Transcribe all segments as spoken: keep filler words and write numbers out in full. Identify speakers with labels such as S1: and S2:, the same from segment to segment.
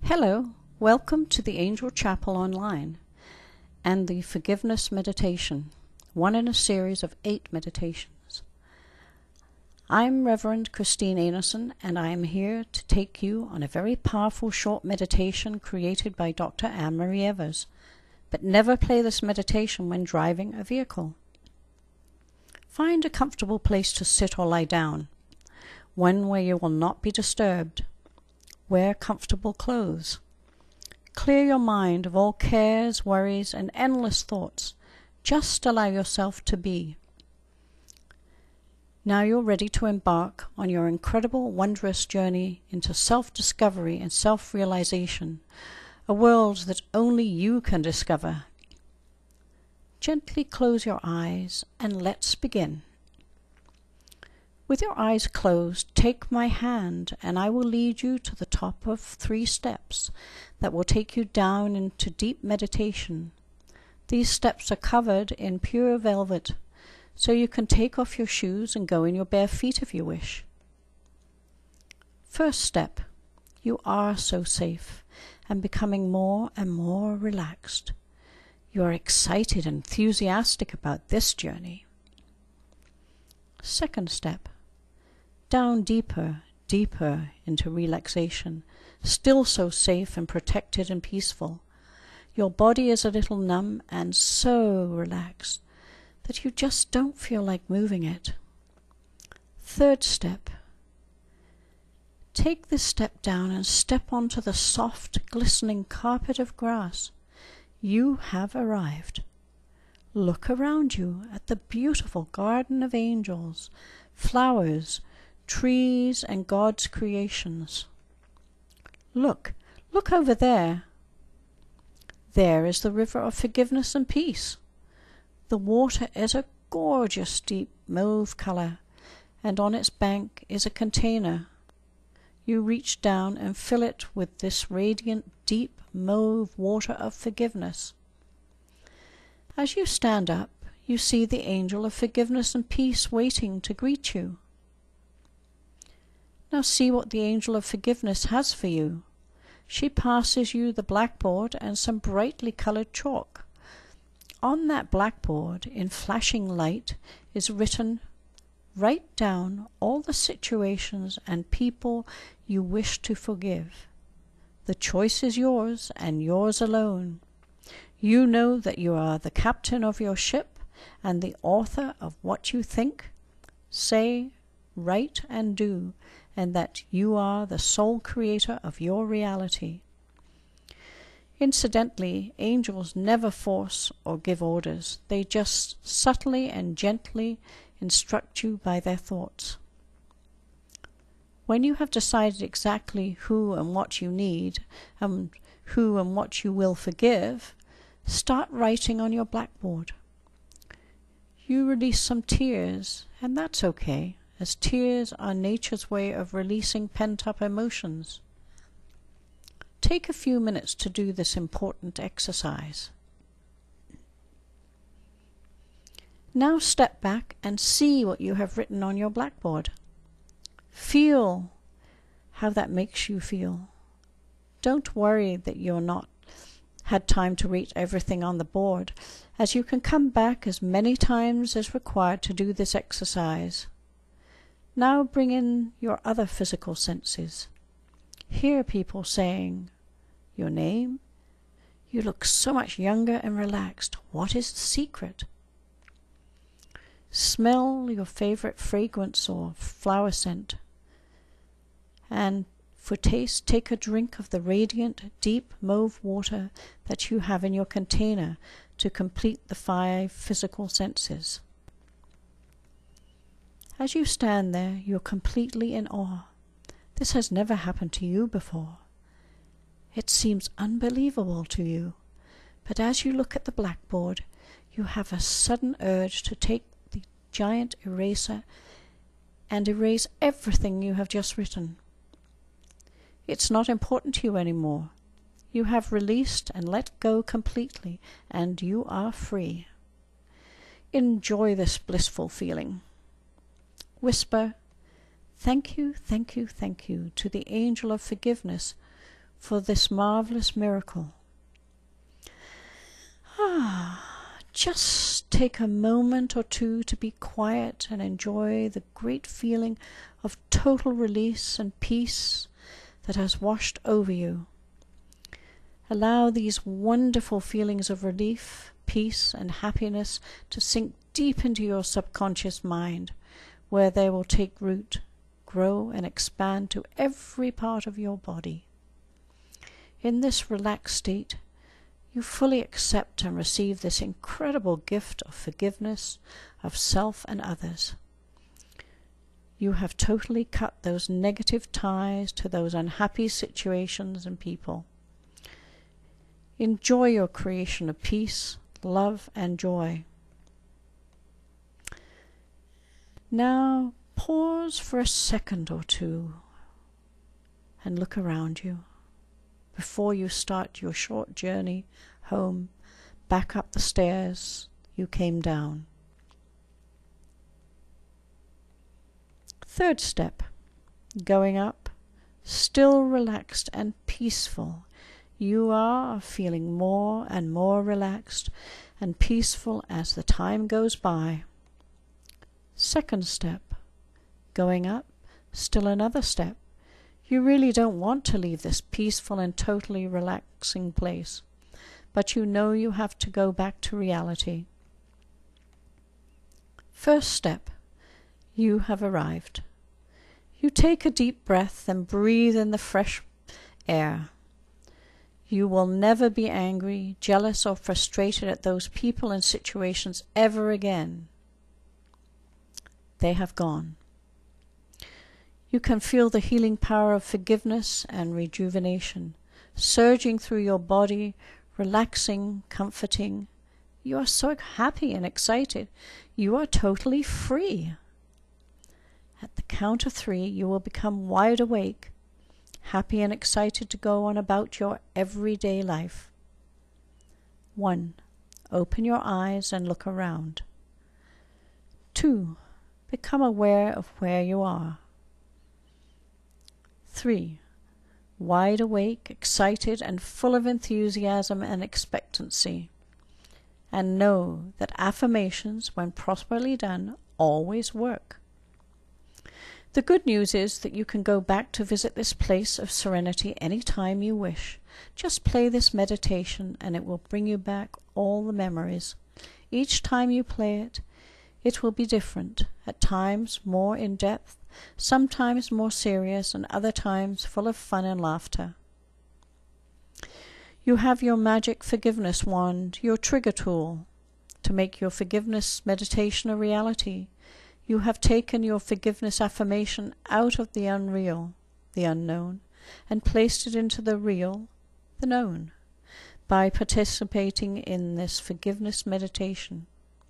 S1: Hello, welcome to the Angel Chapel Online and the Forgiveness Meditation, one in a series of eight meditations. I'm Reverend Christine Anderson, and I am here to take you on a very powerful short meditation created by Doctor Anne-Marie Evers. But never play this meditation when driving a vehicle. Find a comfortable place to sit or lie down, one where you will not be disturbed. Wear comfortable clothes. Clear your mind of all cares, worries, and endless thoughts. Just allow yourself to be. Now you're ready to embark on your incredible, wondrous journey into self-discovery and self-realization, a world that only you can discover. Gently close your eyes and let's begin. With your eyes closed, take my hand and I will lead you to the top of three steps that will take you down into deep meditation. These steps are covered in pure velvet, so you can take off your shoes and go in your bare feet if you wish. First step, you are so safe and becoming more and more relaxed. You are excited and enthusiastic about this journey. Second step, down deeper, deeper into relaxation, still so safe and protected and peaceful. Your body is a little numb and so relaxed that you just don't feel like moving it. Third step, take this step down and step onto the soft, glistening carpet of grass. You have arrived. Look around you at the beautiful garden of angels, flowers, trees, and God's creations. Look, look over there. There is the river of forgiveness and peace. The water is a gorgeous deep mauve color, and on its bank is a container. You reach down and fill it with this radiant, deep mauve water of forgiveness. As you stand up, you see the angel of forgiveness and peace waiting to greet you. Now see what the angel of forgiveness has for you. She passes you the blackboard and some brightly colored chalk. On that blackboard, in flashing light, is written, "Write down all the situations and people you wish to forgive. The choice is yours and yours alone. You know that you are the captain of your ship and the author of what you think, say, write, and do, and that you are the sole creator of your reality." Incidentally, angels never force or give orders. They just subtly and gently instruct you by their thoughts. When you have decided exactly who and what you need, and who and what you will forgive, start writing on your blackboard. You release some tears, and that's okay, as tears are nature's way of releasing pent-up emotions. Take a few minutes to do this important exercise. Now step back and see what you have written on your blackboard. Feel how that makes you feel. Don't worry that you're not had time to read everything on the board, as you can come back as many times as required to do this exercise. Now bring in your other physical senses. Hear people saying your name. You look so much younger and relaxed. What is the secret? Smell your favorite fragrance or flower scent. And for taste, take a drink of the radiant, deep mauve water that you have in your container to complete the five physical senses. As you stand there, you're completely in awe. This has never happened to you before. It seems unbelievable to you, but as you look at the blackboard, you have a sudden urge to take the giant eraser and erase everything you have just written. It's not important to you anymore. You have released and let go completely, and you are free. Enjoy this blissful feeling. Whisper, "Thank you, thank you, thank you" to the angel of forgiveness for this marvelous miracle. Ah, just take a moment or two to be quiet and enjoy the great feeling of total release and peace that has washed over you. Allow these wonderful feelings of relief, peace, and happiness to sink deep into your subconscious mind, where they will take root, grow, and expand to every part of your body. In this relaxed state, you fully accept and receive this incredible gift of forgiveness of self and others. You have totally cut those negative ties to those unhappy situations and people. Enjoy your creation of peace, love, and joy. Now, pause for a second or two and look around you before you start your short journey home, back up the stairs you came down. Third step, going up, still relaxed and peaceful. You are feeling more and more relaxed and peaceful as the time goes by. Second step, going up, still another step. You really don't want to leave this peaceful and totally relaxing place, but you know you have to go back to reality. First step, you have arrived. You take a deep breath and breathe in the fresh air. You will never be angry, jealous, or frustrated at those people and situations ever again. They have gone. You can feel the healing power of forgiveness and rejuvenation surging through your body, relaxing, comforting. You are so happy and excited. You are totally free. At the count of three, you will become wide awake, happy and excited to go on about your everyday life. One, open your eyes and look around. Two, become aware of where you are. Three, wide awake, excited, and full of enthusiasm and expectancy. And know that affirmations, when properly done, always work. The good news is that you can go back to visit this place of serenity any time you wish. Just play this meditation and it will bring you back all the memories. Each time you play it, it will be different, at times more in-depth, sometimes more serious, and other times full of fun and laughter. You have your magic forgiveness wand, your trigger tool, to make your forgiveness meditation a reality. You have taken your forgiveness affirmation out of the unreal, the unknown, and placed it into the real, the known, by participating in this forgiveness meditation.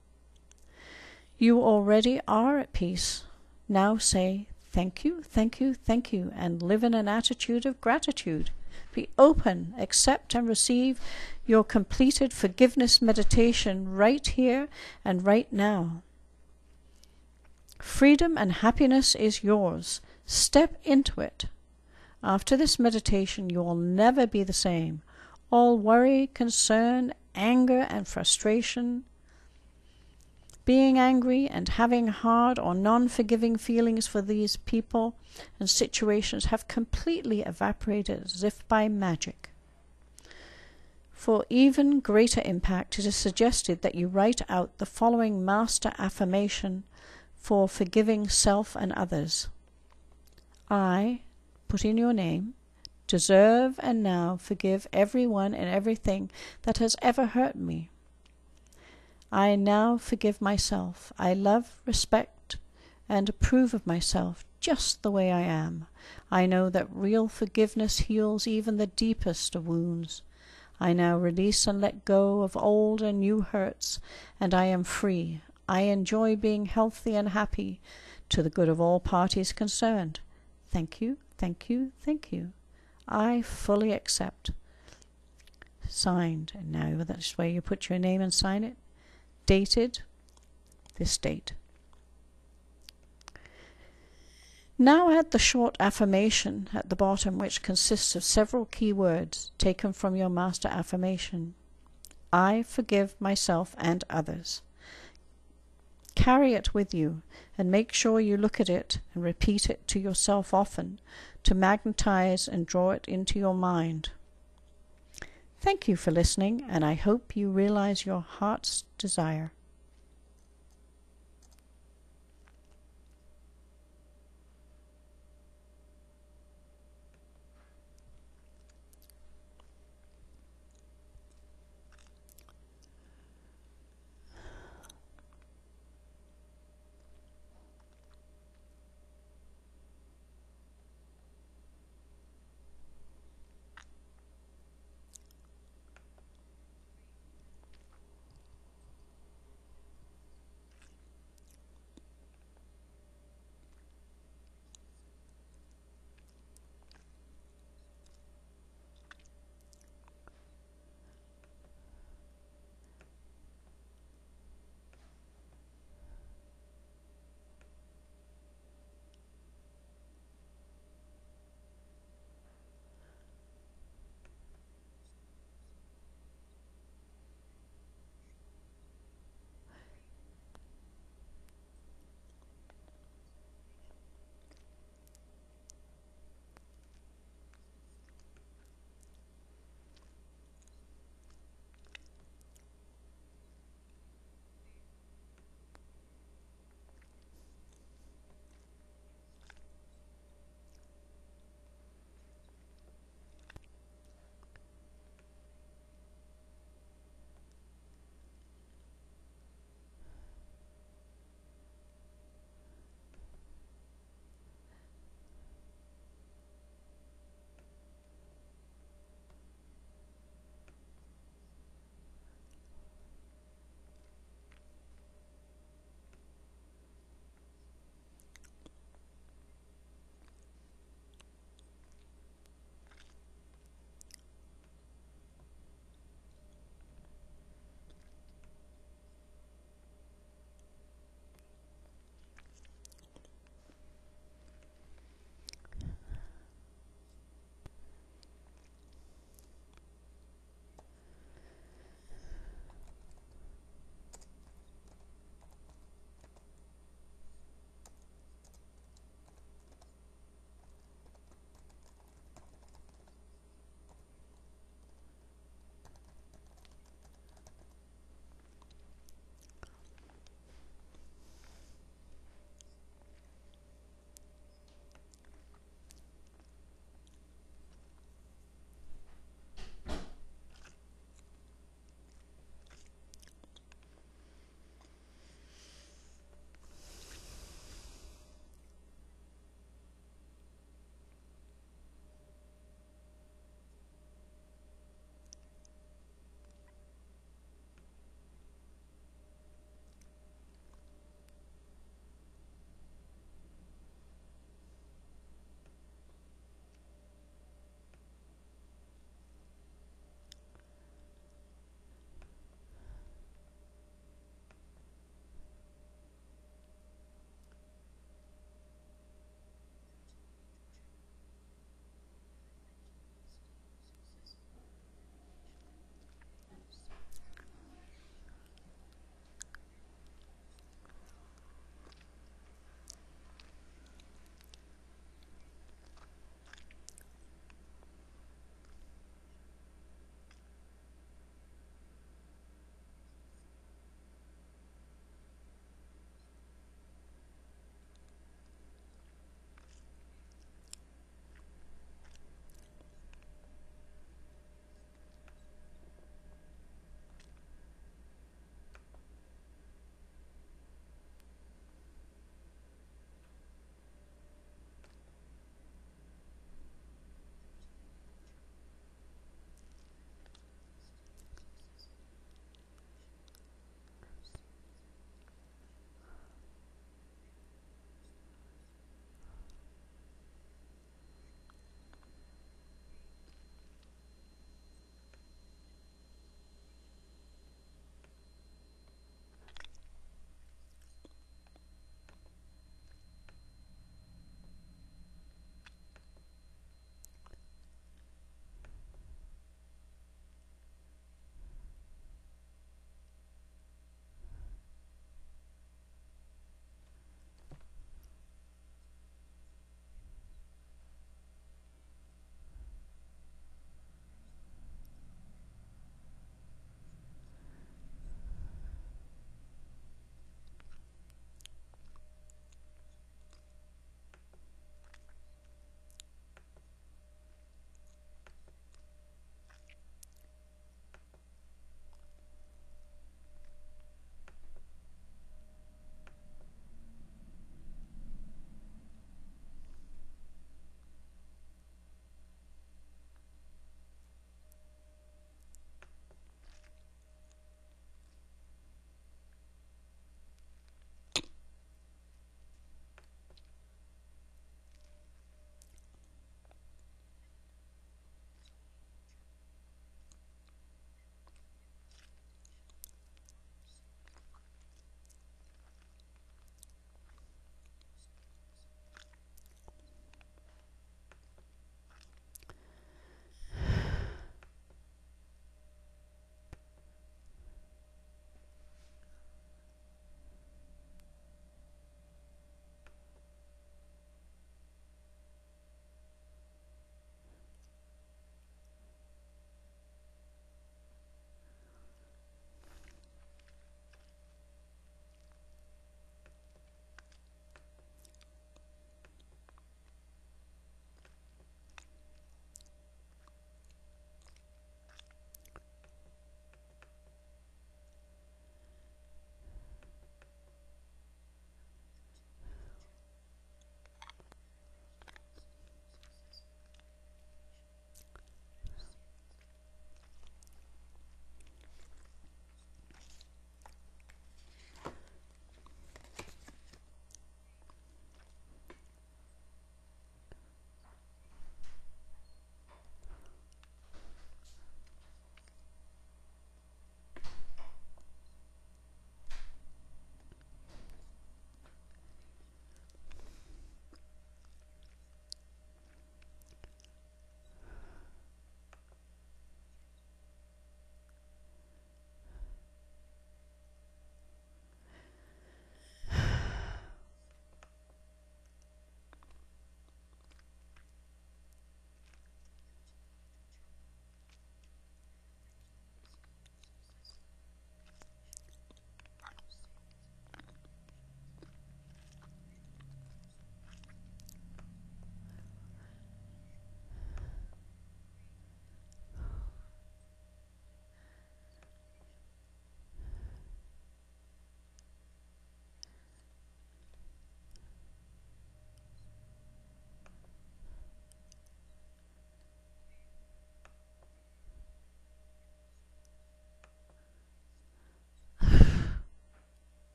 S1: You already are at peace. Now say, thank you, thank you, thank you, and live in an attitude of gratitude. Be open, accept and receive your completed forgiveness meditation right here and right now. Freedom and happiness is yours. Step into it. After this meditation, you will never be the same. All worry, concern, anger, and frustration, being angry and having hard or non-forgiving feelings for these people and situations have completely evaporated as if by magic. For even greater impact, it is suggested that you write out the following master affirmation for forgiving self and others. I, put in your name, deserve and now forgive everyone and everything that has ever hurt me. I now forgive myself. I love, respect, and approve of myself just the way I am. I know that real forgiveness heals even the deepest of wounds. I now release and let go of old and new hurts, and I am free. I enjoy being healthy and happy to the good of all parties concerned. Thank you, thank you, thank you. I fully accept. Signed. And now that's where you put your name and sign it. Dated this date. Now add the short affirmation at the bottom, which consists of several key words taken from your master affirmation. I forgive myself and others. Carry it with you and make sure you look at it and repeat it to yourself often to magnetize and draw it into your mind. Thank you for listening, and I hope you realize your heart's desire.